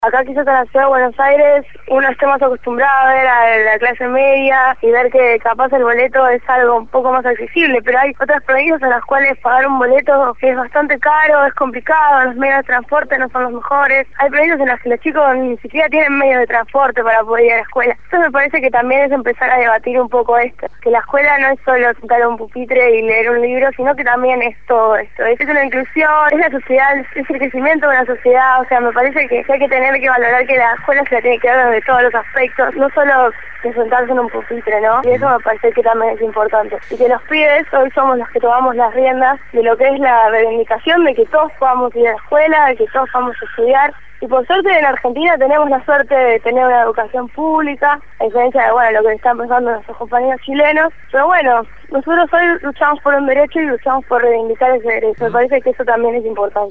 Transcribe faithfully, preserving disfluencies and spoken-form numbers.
Acá quizás en la ciudad de Buenos Aires uno esté más acostumbrado a ver a la clase media y ver que capaz el boleto es algo un poco más accesible, pero hay otras provincias en las cuales pagar un boleto es bastante caro, es complicado, los medios de transporte no son los mejores. Hay provincias en las que los chicos ni siquiera tienen medios de transporte para poder ir a la escuela. Entonces me parece que también es empezar a debatir un poco esto, que la escuela no es solo sentar a un pupitre y leer un libro, sino que también es todo esto, es una inclusión, es la sociedad, es el crecimiento de la sociedad. O sea, me parece que hay que tener que valorar que la escuela se la tiene que dar de todos los aspectos, no solo de sentarse en un pupitre, ¿no? Y eso me parece que también es importante. Y que los pibes hoy somos los que tomamos las riendas de lo que es la reivindicación de que todos podamos ir a la escuela, de que todos podamos estudiar. Y por suerte en Argentina tenemos la suerte de tener una educación pública, a diferencia de bueno, lo que están pensando nuestros compañeros chilenos. Pero bueno, nosotros hoy luchamos por un derecho y luchamos por reivindicar ese derecho. Me parece que eso también es importante.